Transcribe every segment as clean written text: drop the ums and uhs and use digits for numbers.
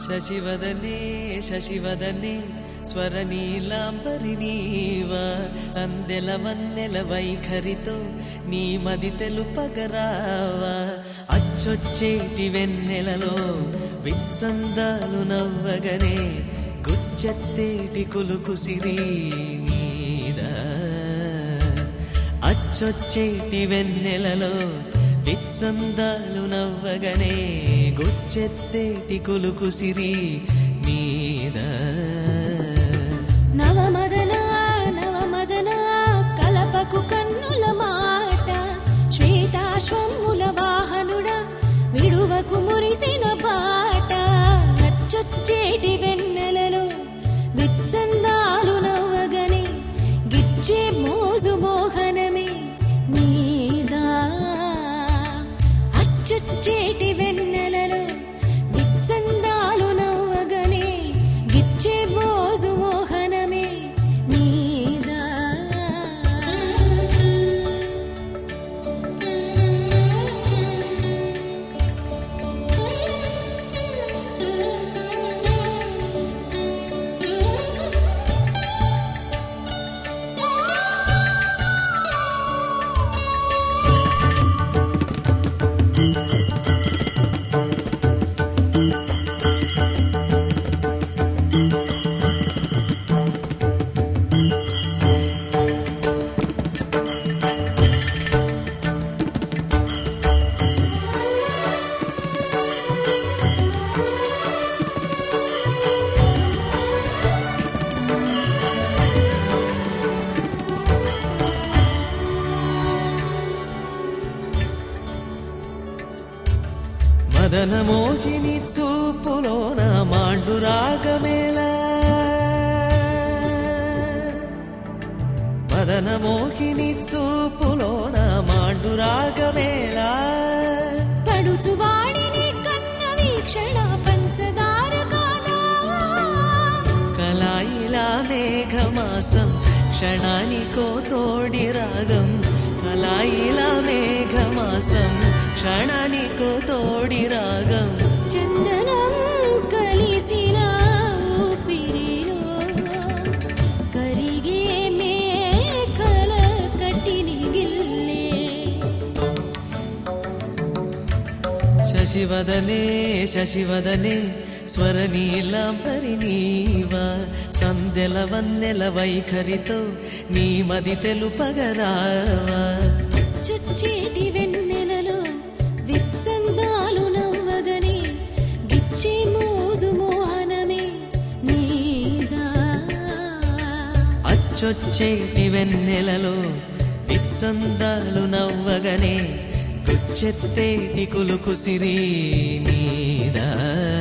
శశివదనే శశివదనే స్వరనీలాంబరి నీవా సందెల వన్నెల వైఖరితో నీ మది తెలుపగరావా అచ్చొచ్చేటి వెన్నెలలో విత్సందాలు నవ్వగనే గుచ్చెత్తేటి కులుకుసిరి నీదా అచ్చొచ్చేటి వెన్నెలలో విత్సందాలు నవ్వగనే గుచ్చెత్తేటి కులుకుసిరి నీదా నవమదనా నవమదనా కలపకు కన్నుల మాట శ్వేతాశ్వముల వాహనుడా విడువకు మురిసిన బాట అచ్చొచ్చేటి వెన్నెలలో విత్సందాలు నవ్వగనే గిచ్చే మోజు మోహనమే నీదా అచ్చొచ్చేటి వెన్నెలలో విత్సందాలు నవ్వగనే గిచ్చే మోజు మోహనమే నీదా మదన మోహిని చూపులోన మాండు రాగమేలా మదన మోహిని చూపులోన మాండు రాగమేలా పడుచు వాడిని కన్న వీక్షణ పంచదార కాదా కలాయిలా మేఘమాసం క్షణానికో తోడి రాగం కలాయిలా మేఘమాసం క్షణానికో తోడి రాగం చందనం కలిసిన ఊపిరిలో కరిగే మేఘల కట్టిని గిల్లే శశివదనే శశివదనే స్వరనీలాంబరి నీవా సందెల వన్నెల వైఖరితో నీ మది తెలుపగరావా అచ్చొచ్చేటి వెన్నెలలో విత్సందాలు నవ్వగనే గిచ్చే మోజు మోహనమే నీదా అచ్చొచ్చేటి వెన్నెలలో విత్సందాలు నవ్వగనే గుచ్చెత్తేటి కులుకుసిరి నీదా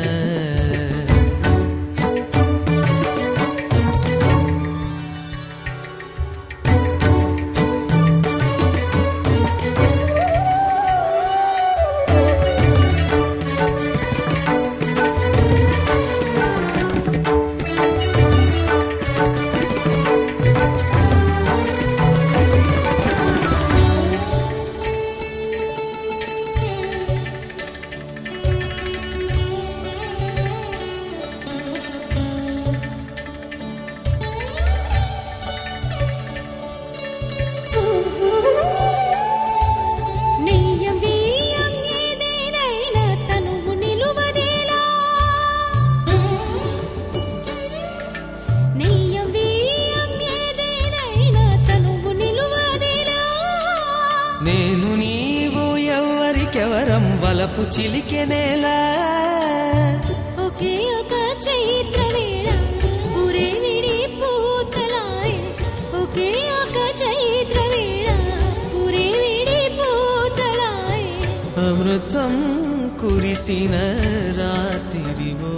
నేను నీవు ఎవ్వరికెవరం వలపు చిలికెనేలా ఒకే ఒక చైత్ర వేళ ఊరే విడి పూతలాయ్ ఒకే ఒక చైత్ర వేళ ఊరే విడి పూతలాయ్ అమృతం కురిసిన రాత్రివో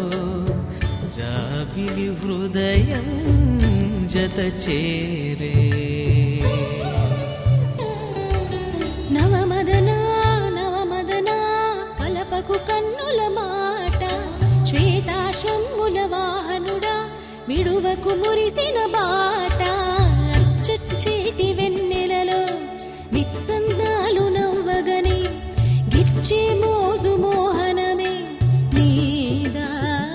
జాబిలి హృదయం జత చేరే నవమదనా నవమదనా కలపకు కన్నుల మాట శ్వేతాశ్వముల వాహనుడా విడువకు మురిసిన బాట అచ్చొచ్చేటి వెన్నెలలో విత్సందాలు నవ్వగనే గిచ్చే మోజు మోహనమే నీదా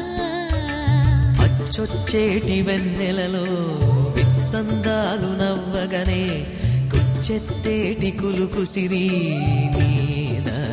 వచ్చేటి వెన్నెలలో విత్సందాలు నవ్వగనే కుచ్చెత్తేటి కులుకు సిరి నీదా